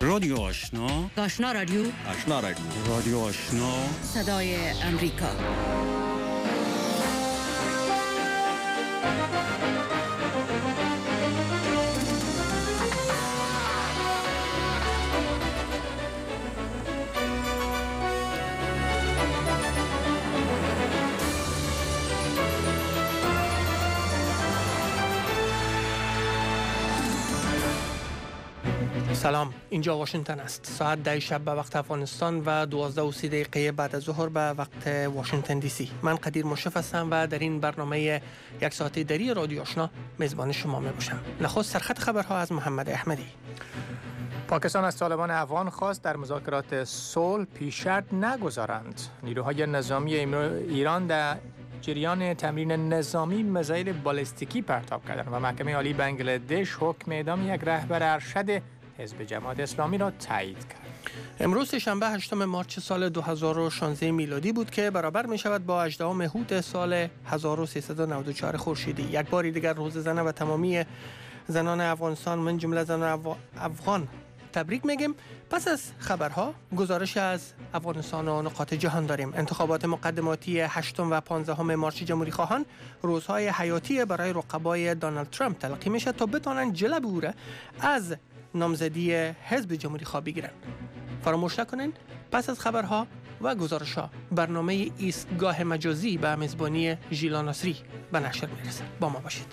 رادیو آشنا، آشنا رادیو، آشنا رادیو، رادیو آشنا، صدای امریکا. سلام، اینجا واشنگتن است. ساعت 10 شب به وقت افغانستان و 12:30 بعد از ظهر به وقت واشنگتن دی سی. من قدیر مشرف هستم و در این برنامه یک ساعته دری رادیو آشنا میزبان شما می باشم. نخست سرخط خبرها از محمد احمدی. پاکستان از طالبان افغان خواست در مذاکرات صلح پیشرفت نگذارند. نیروهای نظامی ایران در جریان تمرین نظامی میزایل بالستیکی پرتاب کردند و محکمه عالی بنگلادش حکم اعدام یک رهبر ارشد حزب جماعت اسلامی را تایید کرد. امروز شنبه 8 مارس سال 2016 میلادی بود که برابر می شود با 18 هوت سال 1394 خورشیدی. یک بار دیگر روز زن و تمامی زنان افغانستان من جمله زنان افغان تبریک میگیم. پس از خبرها گزارش از افغانستان و نقاط جهان داریم. انتخابات مقدماتی 8 و 15 مارس جمهوری خواهان روزهای حیاتی برای رقبای دونالد ترامپ تلقی میشه تا بتوانند جلب او را از نامزدی حزب جمهوری خواه بگیرند. فراموش نکنین پس از خبرها و گزارش‌ها برنامه ایستگاه مجازی به میزبانی ژیلا ناصری به نشر میرسه. با ما باشید.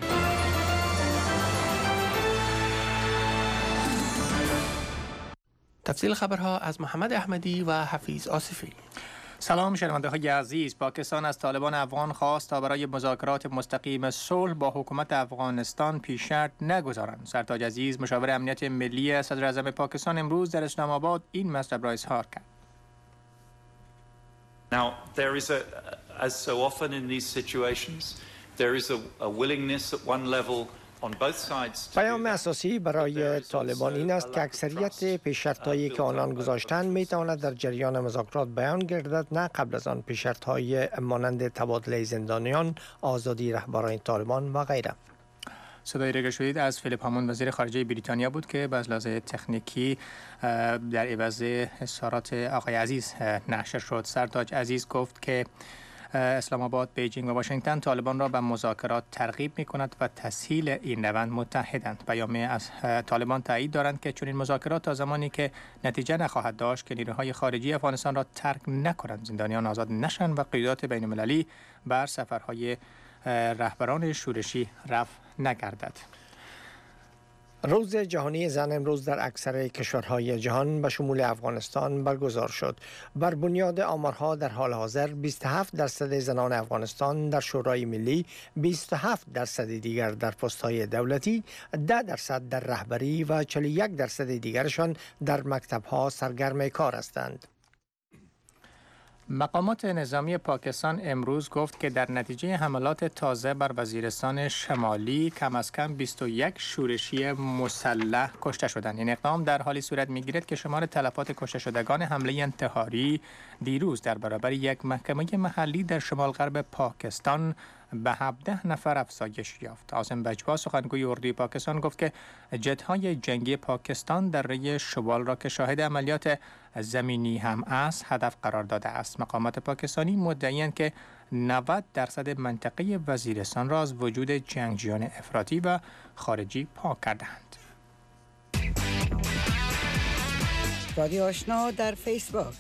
تفصیل خبرها از محمد احمدی و حفیظ آصفی. سلام شنونده های عزیز. پاکستان از طالبان افغان خواست تا برای مذاکرات مستقیم صلح با حکومت افغانستان پیشرفت نگذارند. سرتاج عزیز مشاور امنیت ملی صدر اعظم پاکستان امروز در اسلام آباد این مطلب را اظهار کرد. Now there is as so often in these situations there is a willingness at one level. پیام اساسی برای طالبان این است که اکثریت پیشرفت‌هایی که آنان گذاشتند می‌تواند در جریان مذاکرات بیان گردد، نه قبل از آن پیشرفت‌های مانند تبادله زندانیان، آزادی رهبران طالبان و غیره. صدای را شنیدید از فیلیپ هاموند وزیر خارجه بریتانیا بود که به لحاظ تکنیکی در عوض اظهارات آقای عزیز نشر شد. سرتاج عزیز گفت که اسلام آباد، بیجینگ و واشنگتن طالبان را به مذاکرات ترغیب می‌کند و تسهیل این روند متحدند. پیام از طالبان تایید دارند که چنین مذاکرات تا زمانی که نتیجه نخواهد داشت که نیروهای خارجی افغانستان را ترک نکنند، زندانیان آزاد نشوند و قیودات بین‌المللی بر سفرهای رهبران شورشی رفع نگردد. روز جهانی زن امروز در اکثر کشورهای جهان به شمول افغانستان برگزار شد. بر بنیاد آمارها در حال حاضر 27% زنان افغانستان در شورای ملی، 27% دیگر در پست‌های دولتی، 10% در رهبری و 41% دیگرشان در مکتب‌ها سرگرم کار هستند. مقامات نظامی پاکستان امروز گفت که در نتیجه حملات تازه بر وزیرستان شمالی کم از کم 21 شورشی مسلح کشته شدند. این اقدام در حالی صورت می‌گیرد که شمار تلفات کشته شدگان حمله انتحاری دیروز در برابر یک محکمه محلی در شمال غرب پاکستان به 17 نفر افزایش یافت. عاصم بجوا سخنگوی اردوی پاکستان گفت که جت‌های جنگی پاکستان در ری شوال را که شاهد عملیات زمینی هم است هدف قرار داده است. مقامات پاکستانی مدعی‌اند که 90% منطقه وزیرستان را از وجود جنگجویان افراطی و خارجی پاک کردند. رادیو آشنا در فیسبوک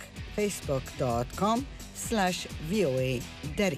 facebook.com/voa دری.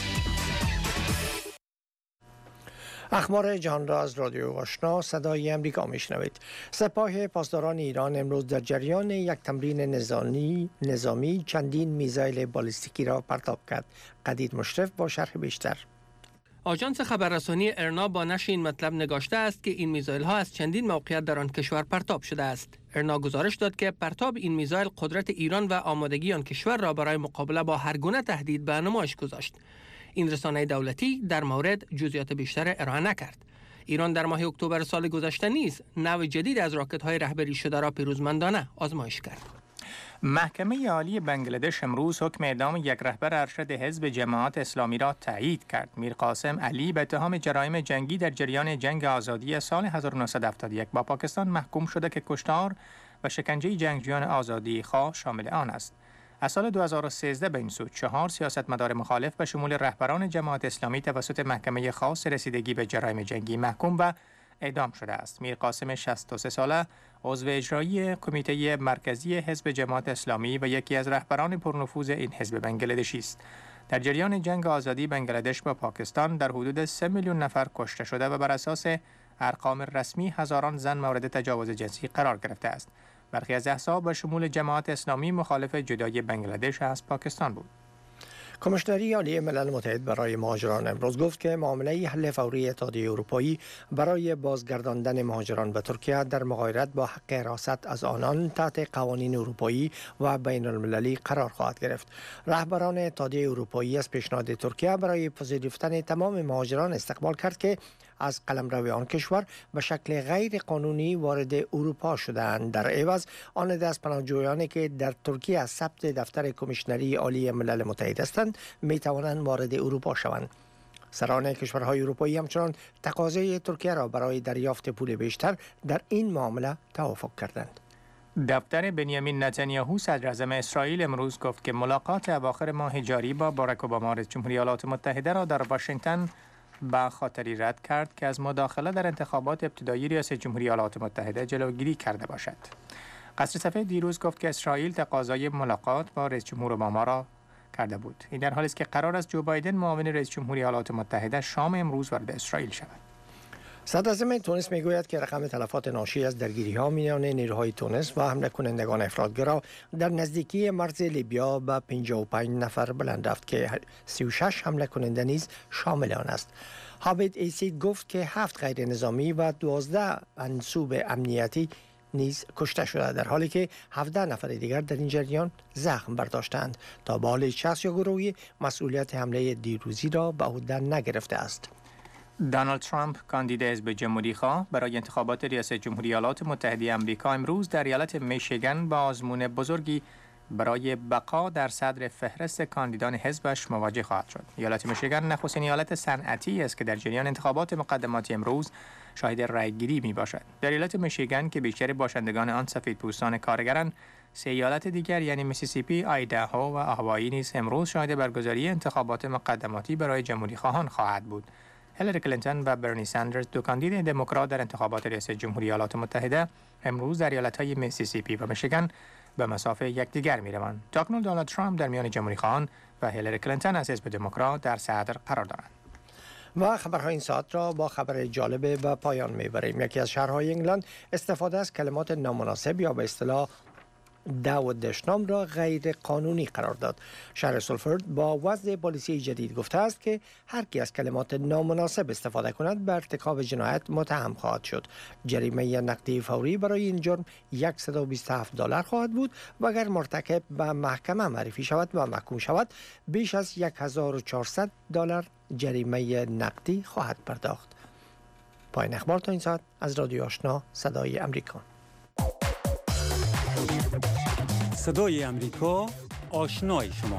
اخبار جهان را از رادیو آشنا صدای امریکا میشنوید. سپاه پاسداران ایران امروز در جریان یک تمرین نظامی چندین میزایل بالستیکی را پرتاب کرد. قدیر مشرف با شرح بیشتر. آژانس خبررسانی ارنا با نشر این مطلب نگاشته است که این میزایل ها از چندین موقعیت در آن کشور پرتاب شده است. ارنا گزارش داد که پرتاب این میزایل قدرت ایران و آمادگی آن کشور را برای مقابله با هر گونه تهدید به نمایش گذاشت. این رسانه دولتی در مورد جزئیات بیشتر ارائه نکرد. ایران در ماه اکتبر سال گذشته نیز نوع جدید از راکت‌های رهبری شده را پیروزمندانه آزمایش کرد. محکمه عالی بنگلادش امروز حکم اعدام یک رهبر ارشد حزب جماعت اسلامی را تایید کرد. میرقاسم علی به اتهام جرایم جنگی در جریان جنگ آزادی سال 1971 با پاکستان محکوم شده که کشتار و شکنجه جنگجویان آزادی خواه شامل آن است. از سال 2013 به این سو 4 سیاستمدار مخالف به شمول رهبران جماعت اسلامی توسط محکمه خاص رسیدگی به جرایم جنگی محکوم و اعدام شده است. میر قاسم 63 ساله عضو اجرایی کمیته مرکزی حزب جماعت اسلامی و یکی از رهبران پرنفوذ این حزب بنگلادشی است. در جریان جنگ آزادی بنگلادش با پاکستان در حدود 3 میلیون نفر کشته شده و بر اساس ارقام رسمی هزاران زن مورد تجاوز جنسی قرار گرفته است. برخی از احزاب به شمول جماعت اسلامی مخالف جدایی بنگلادش از پاکستان بود. کمیشنری عالی ملل متحد برای مهاجران امروز گفت که معامله حل فوری اتحادیه اروپایی برای بازگرداندن مهاجران به ترکیه در مغایرت با حق حراست از آنان تحت قوانین اروپایی و بین المللی قرار خواهد گرفت. رهبران اتحادیه اروپایی از پیشنهاد ترکیه برای پذیرفتن تمام مهاجران استقبال کرد که از قلمرو آن کشور به شکل غیر قانونی وارد اروپا شدند. در عوض آن دست پناهجویانی که در ترکیه از ثبت دفتر کمیشنری عالی ملل متحد هستند می توانند وارد اروپا شوند. سران کشورهای اروپایی همچنان تقاضای ترکیه را برای دریافت پول بیشتر در این معامله توافق کردند. دفتر بنیامین نتانیاهو صدر اعظم اسرائیل امروز گفت که ملاقات اواخر ماه جاری با باراک اوباما رئیس جمهوری ایالات متحده را در واشنگتن به خاطری رد کرد که از مداخله در انتخابات ابتدایی ریاست جمهوری ایالات متحده جلوگیری کرده باشد. قصر سفید دیروز گفت که اسرائیل تقاضای ملاقات با رئیس جمهور اوباما را کرده بود. این در حالی است که قرار است جو بایدن معاون رئیس جمهوری ایالات متحده شام امروز وارد اسرائیل شود. صدراعظم تونس میگوید که رقم تلفات ناشی از درگیری‌ها میان نیروهای تونس و حمله کنندگان افراطگرا در نزدیکی مرز لیبیا به 55 نفر بلند رفت که 36 حمله کننده نیز شامل آن است. حامد ایسید گفت که 7 غیر نظامی و 12 منصوب امنیتی نیز کشته شده، در حالی که 17 نفر دیگر در این جریان زخم برداشتند. تا به حال هیچ شخص یا گروهی مسئولیت حمله دیروزی را به عهده نگرفته است. دونالد ترامپ کاندید حزب جمهوری‌خواه برای انتخابات ریاست جمهوری ایالات متحده آمریکا امروز در ایالت میشیگن با آزمون بزرگی برای بقا در صدر فهرست کاندیدان حزبش مواجه خواهد شد. ایالت میشیگن نخستین ایالت صنعتی است که در جریان انتخابات مقدماتی امروز شاهد رأیگیری میباشد. در ایالت میشیگن که بیشتر باشندگان آن سفیدپوستان کارگرند، 3 ایالت دیگر یعنی میسیسیپی، آیداهو و آهوایی نیز امروز شاهد برگزاری انتخابات مقدماتی برای جمهوری‌خواهان خواهد بود. هیلاری کلینتون و برنی ساندرز، دو کاندید دموکرات در انتخابات ریاست جمهوری ایالات متحده، امروز در ایالت‌های میسیسیپی و میشیگن به مسافه یکدیگر می‌روند. تاکنون دونالد ترامپ در میان جمهوری‌خواهان و هیلاری کلینتون از حزب دموکرات در صدر قرار دارند. و خبرهای این ساعت را با خبر جالب به پایان می‌بریم. یکی از شهرهای انگلند استفاده از کلمات نامناسب یا به اصطلاح دعوت دشنام را غیر قانونی قرار داد. شهر سولفورد با وضع پلیسی جدید گفته است که هر کی از کلمات نامناسب استفاده کند به ارتکاب جنایت متهم خواهد شد. جریمه نقدی فوری برای این جرم $127 خواهد بود و اگر مرتکب به محکمه معرفی شود و محکوم شود بیش از $1400 جریمه نقدی خواهد پرداخت. پایان اخبار تا این ساعت از رادیو آشنا صدای امریکا. صدای امریکا، آشنای شما.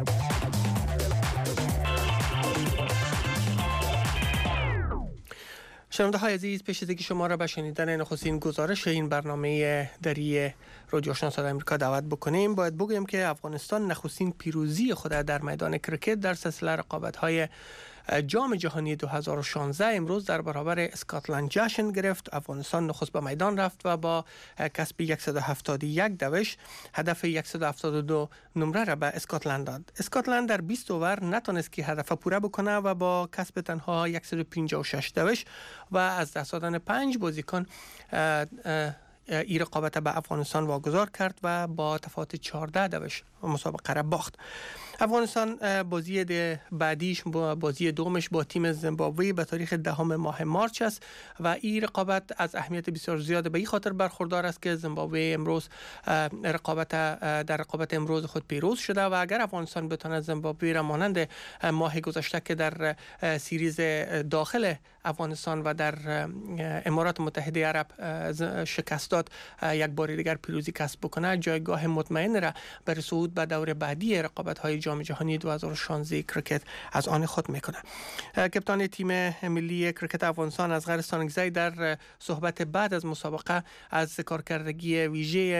شنونده های عزیز، پیش از اینکه شما را به شنیدن نخستین گزارش این برنامه دری رادیو آشنا صدای امریکا دعوت بکنیم، باید بگویم که افغانستان نخستین پیروزی خود در میدان کرکت در سلسله رقابت‌های جام جهانی 2016 امروز در برابر اسکاتلند جشن گرفت. افغانستان نخست به میدان رفت و با کسب 171 دوش هدف 172 نمره را به اسکاتلند داد. اسکاتلند در 20 اوور نتونست که هدف پوره بکنه و با کسب تنها 156 دوش و از دست دادن 5 بازیکن این رقابت به افغانستان واگذار کرد و با تفاوت 14 دوش مسابقه را باخت. افغانستان بازی بعدیش بازی دومش با تیم زیمبابوه به تاریخ 10 ماه مارچ است و این رقابت از اهمیت بسیار زیاد به این خاطر برخوردار است که زیمبابوه امروز در رقابت امروز خود پیروز شده و اگر افغانستان بتواند زیمبابوه را مانند ماه گذشته که در سیریز داخل افغانستان و در امارات متحده عرب شکست داد استاد یک بار دیگر پیروزی کسب بکنه جایگاه مطمئن را برای صعود به دور بعدی رقابت‌های جام جهانی 2016 کرکت از آن خود میکنه. کپتان تیم ملی کرکت افغانستان اصغر ستانکزی در صحبت بعد از مسابقه از کارکردگی ویژه